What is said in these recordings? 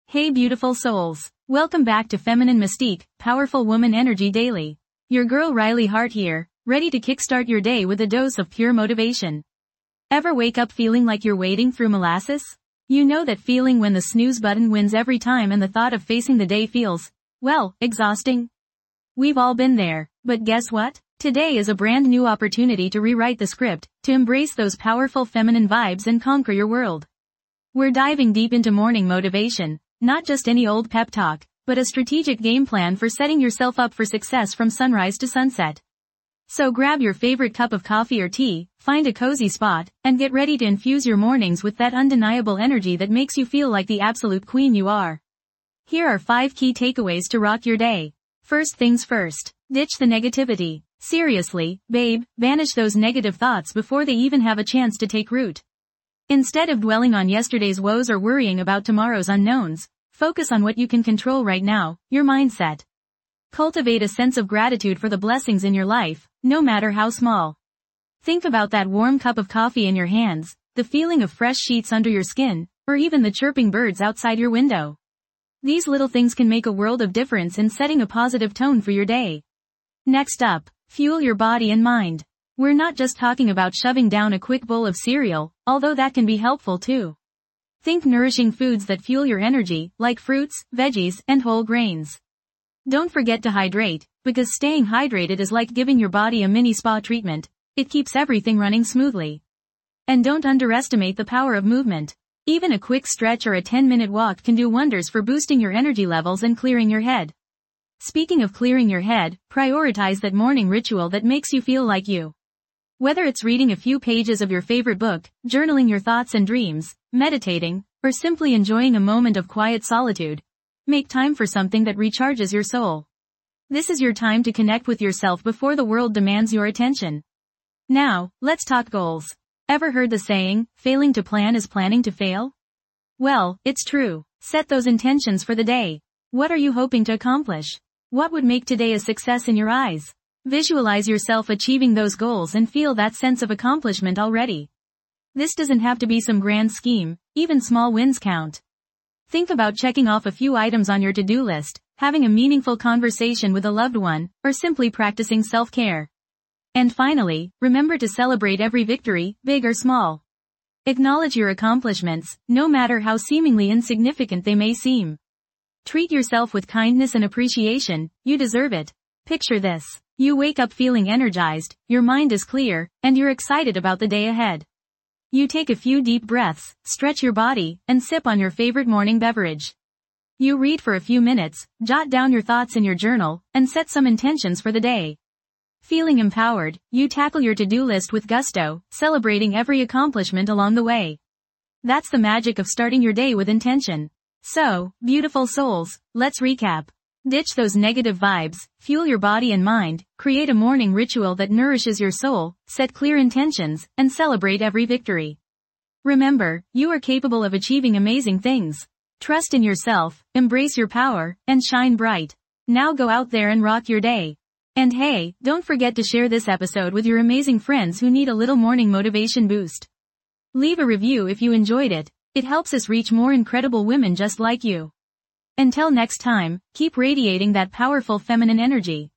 Hey beautiful souls. Welcome back to Feminine Mystique, Powerful Woman Energy Daily. Your girl Riley Hart here, ready to kickstart your day with a dose of pure motivation. Ever wake up feeling like you're wading through molasses? You know that feeling when the snooze button wins every time and the thought of facing the day feels, well, exhausting? We've all been there, but guess what? Today is a brand new opportunity to rewrite the script, to embrace those powerful feminine vibes and conquer your world. We're diving deep into morning motivation. Not just any old pep talk, but a strategic game plan for setting yourself up for success from sunrise to sunset. So grab your favorite cup of coffee or tea, find a cozy spot, and get ready to infuse your mornings with that undeniable energy that makes you feel like the absolute queen you are. Here are 5 key takeaways to rock your day. First things first, ditch the negativity. Seriously, babe, banish those negative thoughts before they even have a chance to take root. Instead of dwelling on yesterday's woes or worrying about tomorrow's unknowns, focus on what you can control right now, your mindset. Cultivate a sense of gratitude for the blessings in your life, no matter how small. Think about that warm cup of coffee in your hands, the feeling of fresh sheets under your skin, or even the chirping birds outside your window. These little things can make a world of difference in setting a positive tone for your day. Next up, fuel your body and mind. We're not just talking about shoving down a quick bowl of cereal, although that can be helpful too. Think nourishing foods that fuel your energy, like fruits, veggies, and whole grains. Don't forget to hydrate, because staying hydrated is like giving your body a mini spa treatment. It keeps everything running smoothly. And don't underestimate the power of movement. Even a quick stretch or a 10-minute walk can do wonders for boosting your energy levels and clearing your head. Speaking of clearing your head, prioritize that morning ritual that makes you feel like you. Whether it's reading a few pages of your favorite book, journaling your thoughts and dreams, meditating, or simply enjoying a moment of quiet solitude, make time for something that recharges your soul. This is your time to connect with yourself before the world demands your attention. Now, let's talk goals. Ever heard the saying, failing to plan is planning to fail? Well, it's true. Set those intentions for the day. What are you hoping to accomplish? What would make today a success in your eyes? Visualize yourself achieving those goals and feel that sense of accomplishment already. This doesn't have to be some grand scheme, even small wins count. Think about checking off a few items on your to-do list, having a meaningful conversation with a loved one, or simply practicing self-care. And finally, remember to celebrate every victory, big or small. Acknowledge your accomplishments, no matter how seemingly insignificant they may seem. Treat yourself with kindness and appreciation, you deserve it. Picture this. You wake up feeling energized, your mind is clear, and you're excited about the day ahead. You take a few deep breaths, stretch your body, and sip on your favorite morning beverage. You read for a few minutes, jot down your thoughts in your journal, and set some intentions for the day. Feeling empowered, you tackle your to-do list with gusto, celebrating every accomplishment along the way. That's the magic of starting your day with intention. So, beautiful souls, let's recap. Ditch those negative vibes, fuel your body and mind, create a morning ritual that nourishes your soul, set clear intentions, and celebrate every victory. Remember, you are capable of achieving amazing things. Trust in yourself, embrace your power, and shine bright. Now go out there and rock your day. And hey, don't forget to share this episode with your amazing friends who need a little morning motivation boost. Leave a review if you enjoyed it. It helps us reach more incredible women just like you. Until next time, keep radiating that powerful feminine energy.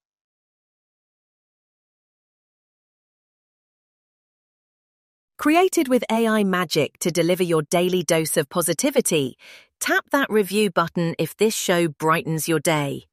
Created with AI magic to deliver your daily dose of positivity, tap that review button if this show brightens your day.